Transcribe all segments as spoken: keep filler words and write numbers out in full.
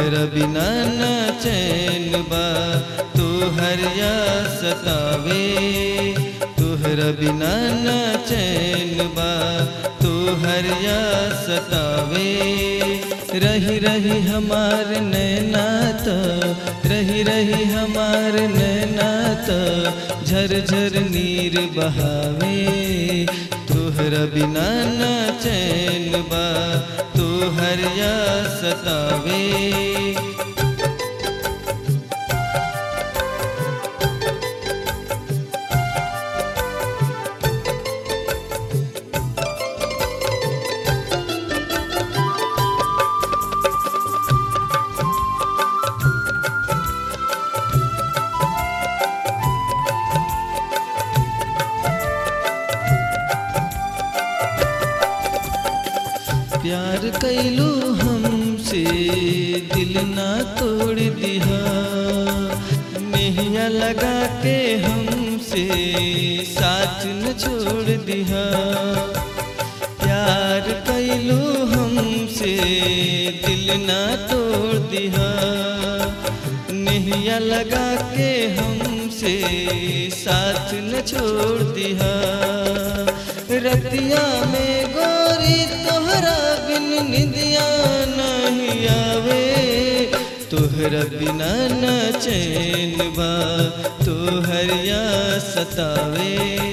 तोहरा बिना न चैन बा तोहर या सतावे। तोहरा बिना न चैन बा तोहर या सतावे। रही रही हमार नैनात रही रही हमार नैनात झरझर नीर बहावे। तोहरा बिना न चैन बा तोहर या सतावे। प्यार कैलू हमसे दिल ना तोड़ दिया। नैया लगा के हमसे साथ न छोड़ दिया। प्यार कैलू हमसे दिल ना तोड़ दिया। नैया लगा के हमसे साथ न छोड़ दिया। रतिया में गोरी तोहरा बिन निदिया नहीं आवे। तोहरा बिना न चैन बा तोहर या सतावे।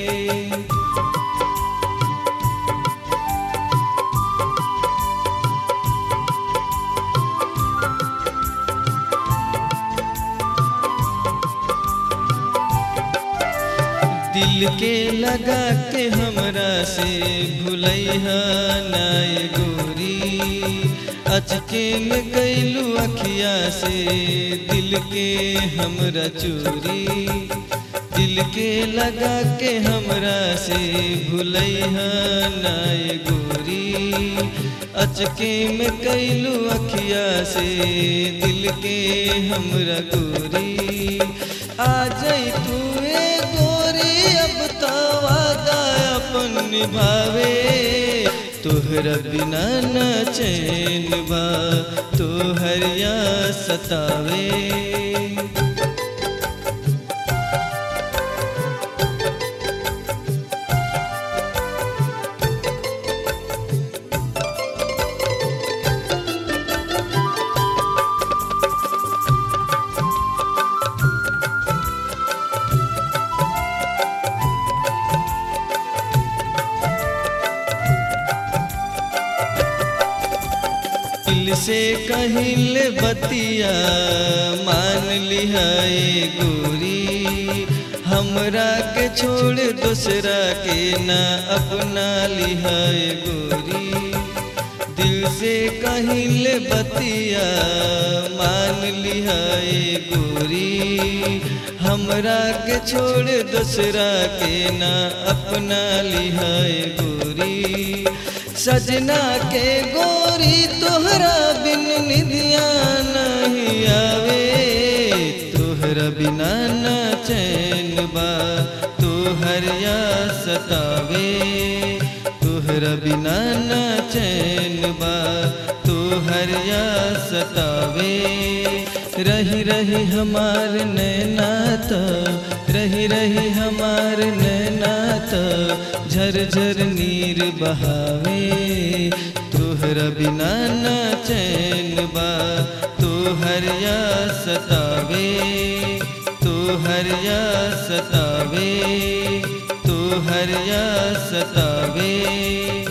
दिल के लगा के हमरा से भुलैहा नाय गोरी। अचके में गैलू अखिया से दिल के हमरा चोरी। दिल के लगा के हमरा से भुलैहा नाय गोरी। अचके में गैलू अखिया से दिल के हमरा गोरी। आ जाई तू अब तो वादा अपन निभावे। तोहरा बिना न चैन बा तोहर या सतावे। दिल से कहिल बतिया मान लिहा ए गोरी। हमरा के छोड़ दूसरा के ना अपना लिहा ए गोरी। दिल से कहिल बतिया मान लिहा ए गोरी। हमरा के छोड़ दूसरा के ना अपना लिहा ए गोरी। सजना के गोरी तोहरा बिन निदिया नहीं आवे। तोहरा बिना न चैन बा तोहर या सतावे। तोहरा बिना न चैन बा तोहर या सतावे। रही रही हमार नैनात रही रही हमार नैनात झरझर नीर बहावे। तोहरा बिना न चैन बा तोहर या सतावे। तोहर या सतावे तोहर या सतावे।